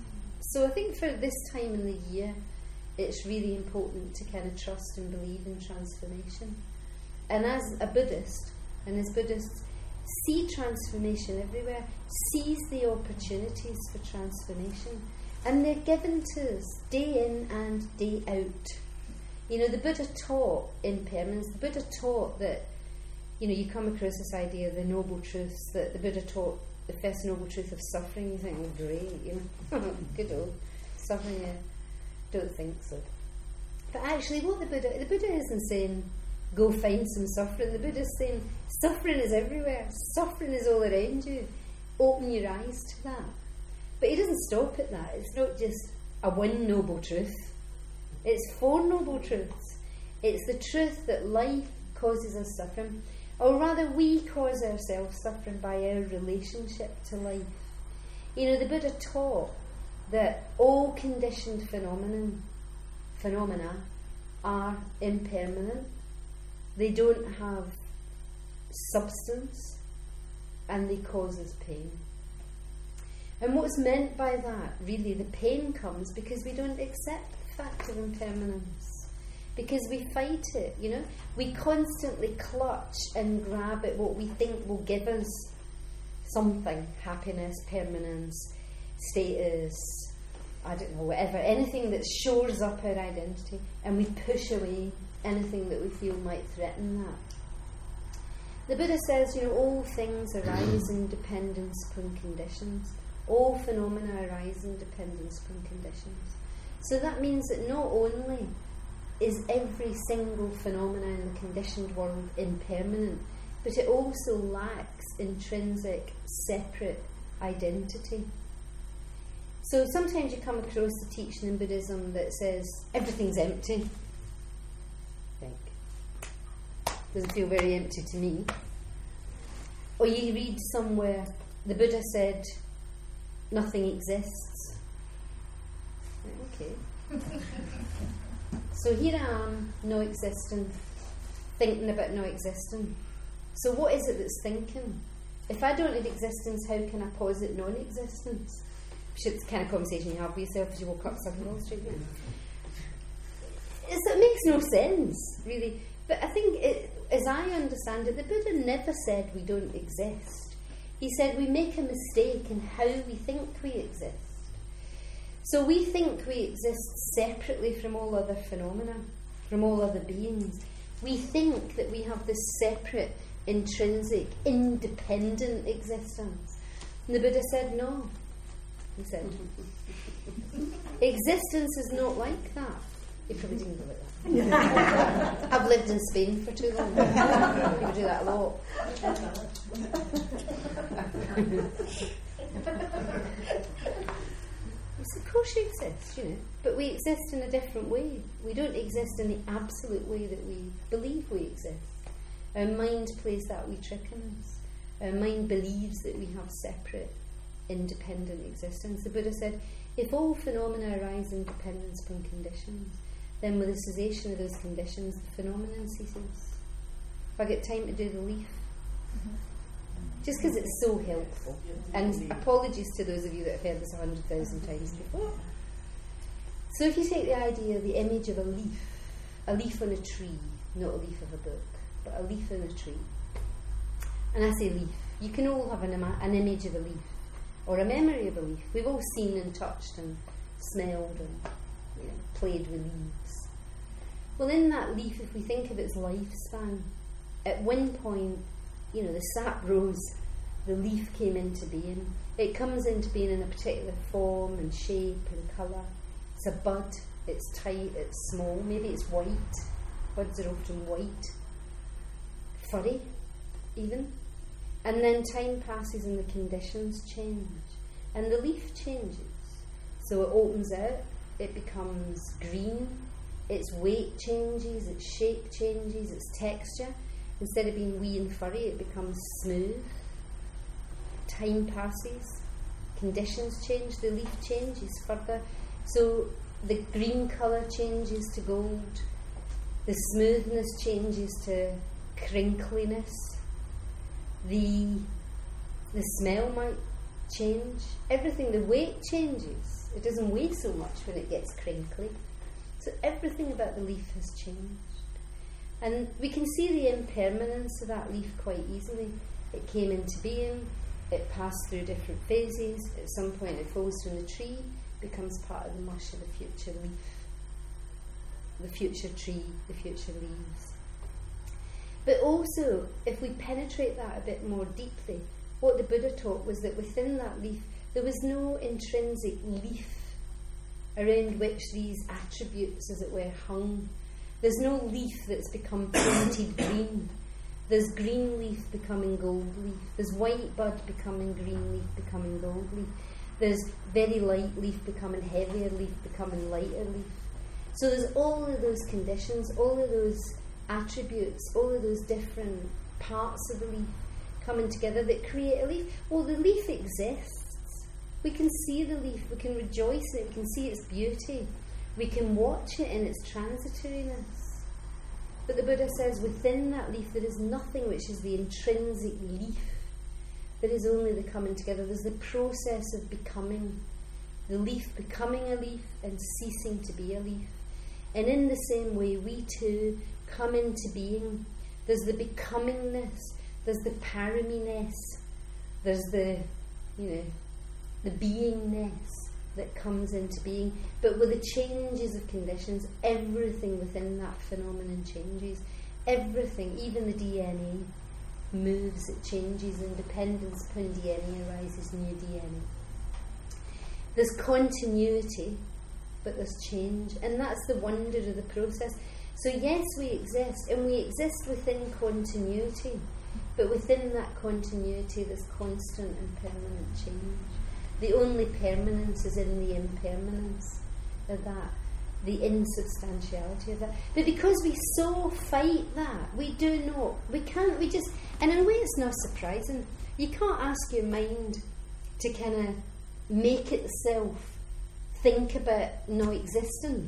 So I think for this time in the year, it's really important to kind of trust and believe in transformation. And as a Buddhist, and as Buddhists, see transformation everywhere, seize the opportunities for transformation. And they're given to us day in and day out. You know, the Buddha taught impermanence. The Buddha taught that, you know, you come across this idea of the noble truths, that the Buddha taught the first noble truth of suffering. You think, oh, great, you know, good old suffering. Yeah. Don't think so. But actually, what the Buddha, the Buddha isn't saying, go find some suffering. The Buddha's saying, suffering is everywhere. Suffering is all around you. Open your eyes to that. But he doesn't stop at that. It's not just a one noble truth. It's four noble truths. It's the truth that life causes us suffering, or rather we cause ourselves suffering by our relationship to life. You know, the Buddha taught that all conditioned phenomenon, phenomena are impermanent. They don't have substance, and they cause us pain. And what's meant by that, really, the pain comes because we don't accept the fact of impermanence. Because we fight it, you know. We constantly clutch and grab at what we think will give us something, happiness, permanence, status, I don't know, whatever, anything that shores up our identity, and we push away anything that we feel might threaten that. The Buddha says, you know, all things arise in dependence upon conditions. All phenomena arise in dependence upon conditions. So that means that not only is every single phenomena in the conditioned world impermanent, but it also lacks intrinsic, separate identity. So sometimes you come across the teaching in Buddhism that says everything's empty. I think. Doesn't feel very empty to me. Or you read somewhere the Buddha said nothing exists. Okay. So here I am, no existing, thinking about no existing. So what is it that's thinking? If I don't have existence, how can I posit non-existence? It's the kind of conversation you have with yourself as you walk up Southern Wall Street. It's, it makes no sense, really. But I think, it, as I understand it, the Buddha never said we don't exist. He said we make a mistake in how we think we exist. So we think we exist separately from all other phenomena, from all other beings. We think that we have this separate, intrinsic, independent existence. And the Buddha said no. He said, existence is not like that. He probably didn't go like that. I've lived in Spain for too long. People do that a lot. Yes, of course you exist, you know, but we exist in a different way. We don't exist in the absolute way that we believe we exist. Our mind plays that wee trick on us. Our mind believes that we have separate, independent existence. The Buddha said, if all phenomena arise in dependence upon conditions, then with the cessation of those conditions, the phenomenon ceases. If I get time to do the leaf, just because it's so helpful. And apologies to those of you that have heard this a hundred thousand times before. So if you take the idea, the image of a leaf, a leaf on a tree, not a leaf of a book, but a leaf on a tree. And I say leaf. You can all have an, ima- an image of a leaf, or a memory of a leaf. We've all seen and touched and smelled and, you know, played with leaves. Well, in that leaf, if we think of its lifespan, at one point, you know, the sap rose, the leaf came into being. It comes into being in a particular form and shape and colour. It's a bud, it's tight, it's small, maybe it's white. Buds are often white, furry even. And then time passes and the conditions change. And the leaf changes. So it opens out, it becomes green, its weight changes, its shape changes, its texture. Instead of being wee and furry, it becomes smooth. Time passes, conditions change, the leaf changes further. So the green colour changes to gold, the smoothness changes to crinkliness, the the smell might change, everything, the weight changes. It doesn't weigh so much when it gets crinkly. So everything about the leaf has changed. And we can see the impermanence of that leaf quite easily. It came into being, it passed through different phases, at some point it falls from the tree, becomes part of the mush of the future leaf, the future tree, the future leaves. But also, if we penetrate that a bit more deeply, what the Buddha taught was that within that leaf there was no intrinsic leaf around which these attributes, as it were, hung. There's no leaf that's become painted green. There's green leaf becoming gold leaf. There's white bud becoming green leaf, becoming gold leaf. There's very light leaf becoming heavier leaf, becoming lighter leaf. So there's all of those conditions, all of those attributes, all of those different parts of the leaf coming together that create a leaf. Well, the leaf exists. We can see the leaf, we can rejoice in it, we can see its beauty, we can watch it in its transitoriness. But the Buddha says within that leaf there is nothing which is the intrinsic leaf. There is only the coming together. There's the process of becoming, the leaf becoming a leaf and ceasing to be a leaf. And in the same way, we too come into being. There's the becomingness, there's the paraminess, there's the, you know, the beingness that comes into being. But with the changes of conditions, everything within that phenomenon changes. Everything, even the D N A, moves, it changes, and dependence upon D N A arises new D N A. There's continuity, but there's change, and that's the wonder of the process. So yes, we exist, and we exist within continuity, but within that continuity there's constant and permanent change. The only permanence is in the impermanence of that, the insubstantiality of that. But because we so fight that, we do not, we can't, we just, and in a way it's not surprising. You can't ask your mind to kind of make itself think about not existing.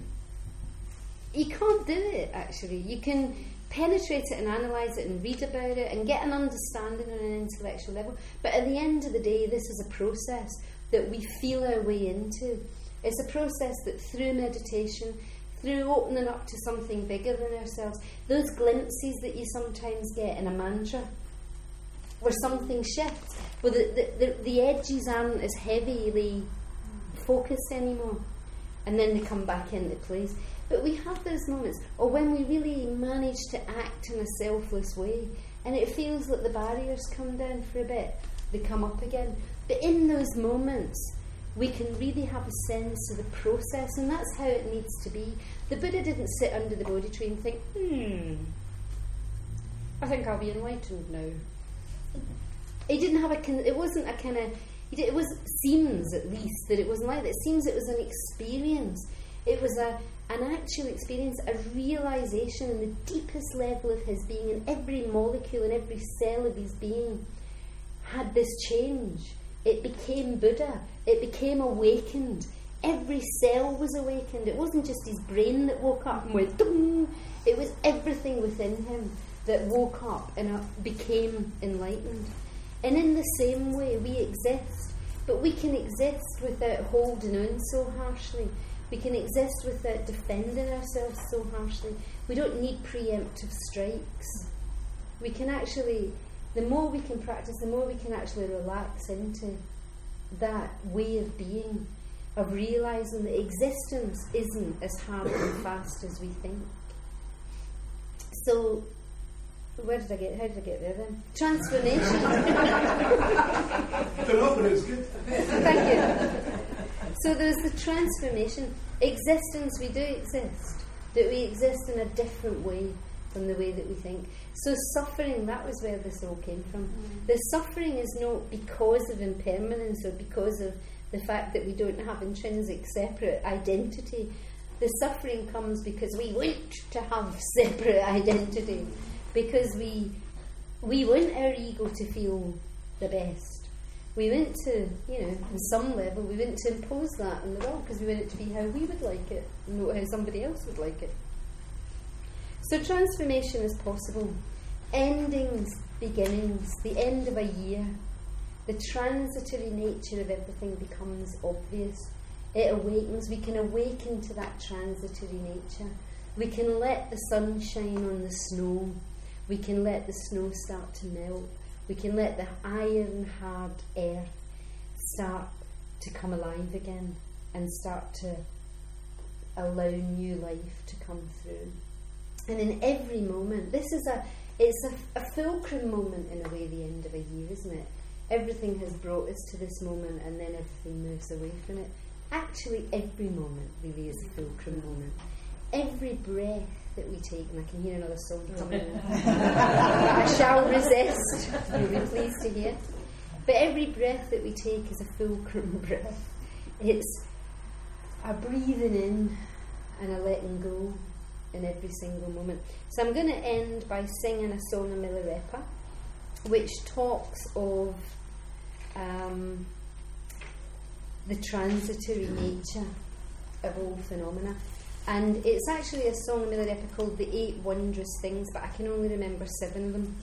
You can't do it, actually. You can penetrate it and analyse it and read about it and get an understanding on an intellectual level, but at the end of the day this is a process that we feel our way into. It's a process that through meditation, through opening up to something bigger than ourselves, those glimpses that you sometimes get in a mantra, where something shifts, where the, the, the, the edges aren't as heavily focused anymore, and then they come back into place. But we have those moments, or when we really manage to act in a selfless way, and it feels that the barriers come down for a bit, they come up again. But in those moments, we can really have a sense of the process, and that's how it needs to be. The Buddha didn't sit under the Bodhi tree and think, hmm, I think I'll be enlightened now. He didn't have a, con- it wasn't a kind of, it was, seems at least, that it wasn't like that. It seems it was an experience. It was a an actual experience, a realisation in the deepest level of his being, and every molecule and every cell of his being had this change. It became Buddha. It became awakened. Every cell was awakened. It wasn't just his brain that woke up and went, dong. It was everything within him that woke up and uh, became enlightened. And in the same way, we exist. But we can exist without holding on so harshly. We can exist without defending ourselves so harshly. We don't need preemptive strikes. We can actually, the more we can practice, the more we can actually relax into that way of being, of realising that existence isn't as hard and fast as we think. So, where did I get, how did I get there then? Transformation. Don't know, but it was good. Thank you. So there's the transformation. Existence, we do exist, but we exist in a different way from the way that we think. So suffering, that was where this all came from. Mm. The suffering is not because of impermanence or because of the fact that we don't have intrinsic separate identity. The suffering comes because we want to have separate identity, because we we want our ego to feel the best. We want to, you know, on some level, we want to impose that on the world because we want it to be how we would like it, not how somebody else would like it. So transformation is possible. Endings, beginnings, the end of a year, the transitory nature of everything becomes obvious. It awakens. We can awaken to that transitory nature. We can let the sun shine on the snow. We can let the snow start to melt. We can let the iron hard earth start to come alive again and start to allow new life to come through. And in every moment, this is a it's a, a fulcrum moment in a way, the end of a year, isn't it? Everything has brought us to this moment and then everything moves away from it. Actually, every moment really is a fulcrum moment. Every breath that we take, and I can hear another song coming in, I shall resist, you'll be pleased to hear. But every breath that we take is a fulcrum breath. It's a breathing in and a letting go in every single moment. So I'm going to end by singing a song of Milarepa, which talks of um, the transitory nature of all phenomena. And it's actually a song of Milarepa called The Eight Wondrous Things, but I can only remember seven of them.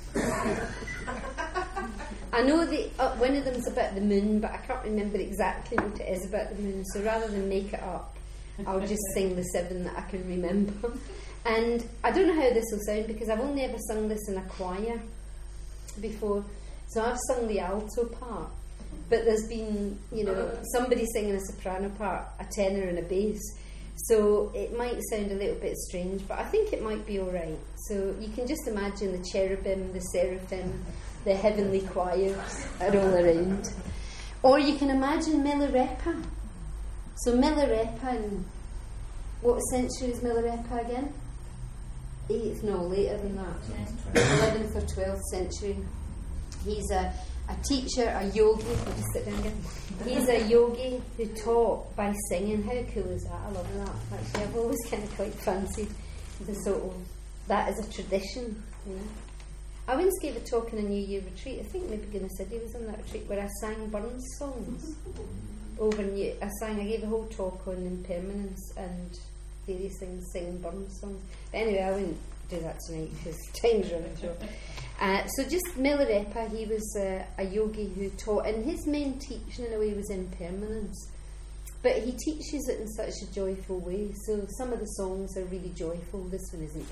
I know the, uh, one of them's about the moon, but I can't remember exactly what it is about the moon, so rather than make it up, I'll just sing the seven that I can remember. And I don't know how this will sound, because I've only ever sung this in a choir before. So I've sung the alto part, but there's been, you know, somebody singing a soprano part, a tenor and a bass. So it might sound a little bit strange, but I think it might be alright. So you can just imagine the cherubim, the seraphim, the heavenly choirs are all around. Or you can imagine Milarepa. So Milarepa, in what century is Milarepa again? eighth, no, later than that. eleventh or twelfth century. He's a, a teacher, a yogi. I'll just sit down again. He's a yogi who taught by singing. How cool is that? I love that. Actually, I've always kind of quite fancied the sort of, that as a tradition, you know. I once gave a talk in a New Year retreat. I think maybe Guinness City was on that retreat, where I sang Burns songs over New. I sang. I gave a whole talk on impermanence and various things, singing Burns songs. But anyway, I wouldn't do that tonight because time's running short. Uh, so just Milarepa, he was uh, a yogi who taught, and his main teaching in a way was impermanence. But he teaches it in such a joyful way. So some of the songs are really joyful. This one isn't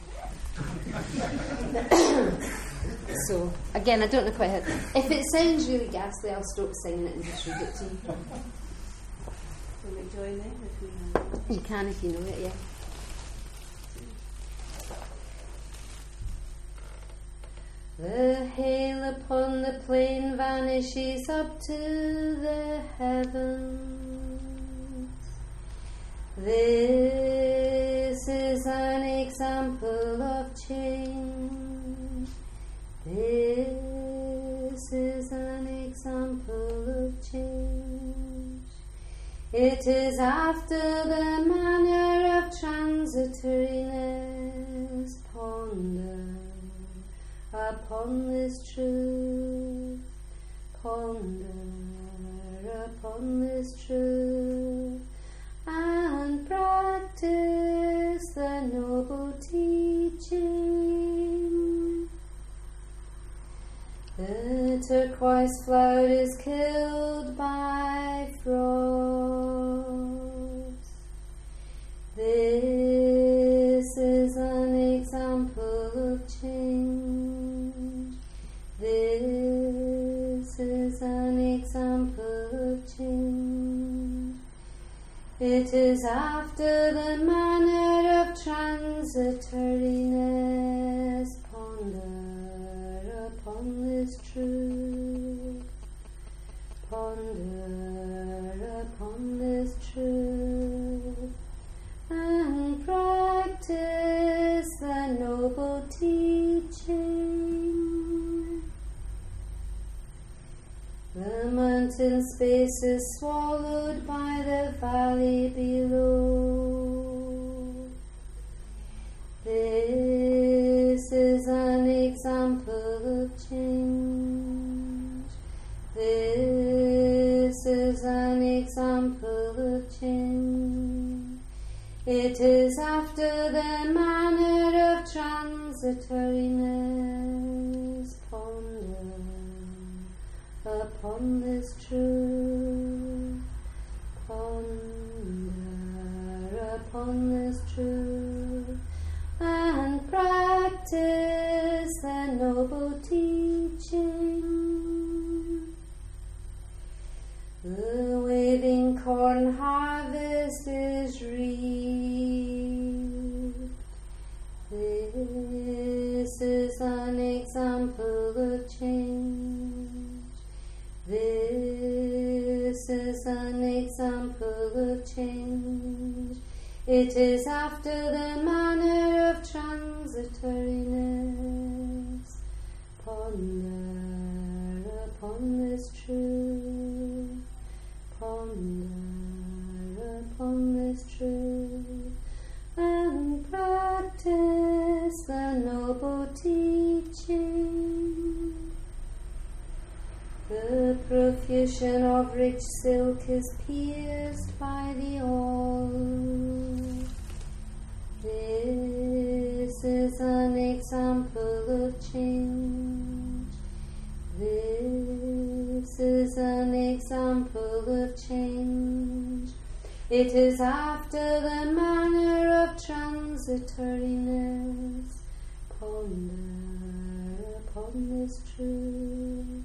particularly. So again, I don't know quite how. If it sounds really ghastly, I'll stop singing it and just read it to you. Can we join in if we know it? You can if you know it, yeah. The hail upon the plain vanishes up to the heavens. This is an example of change. This is an example of change. It is after the manner of transitoriness. Ponder upon this truth, ponder upon this truth, and practice the noble teaching. The turquoise flower is killed by frogs. This is an example of change. This is an example of change. It is after the manner of transitoriness. Ponder upon this truth. Ponder upon this truth. And practice the noble teaching. The mountain space is swallowed by the valley below. This is an example of change. This is an example of change. It is after the manner of transitoriness. Ponder upon this truth. Ponder upon this truth and practice the noble teaching. The waving corn harvest is reaped. This is an example of change. This is an example of change. It is after the manner of transitoriness. Ponder upon this truth. Ponder upon this truth and practice the noble teaching. The profusion of rich silk is pierced by the awl. This is an example of change. This is an example of change. It is after the manner of transitoriness. Ponder upon this truth.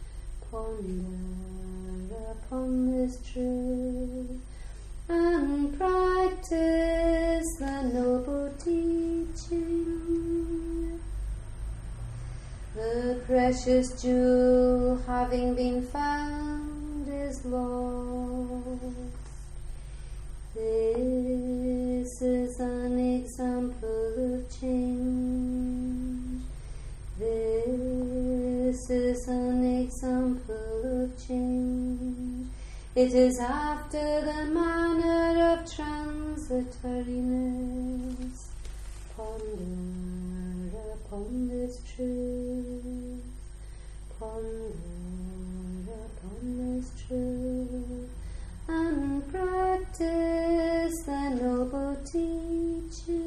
Ponder upon this truth and practice the noble teaching. The precious jewel, having been found, is lost. This is an example of change. This is an example of change. It is after the manner of transitoriness. Ponder upon this truth. Ponder upon this truth and practice the noble teaching.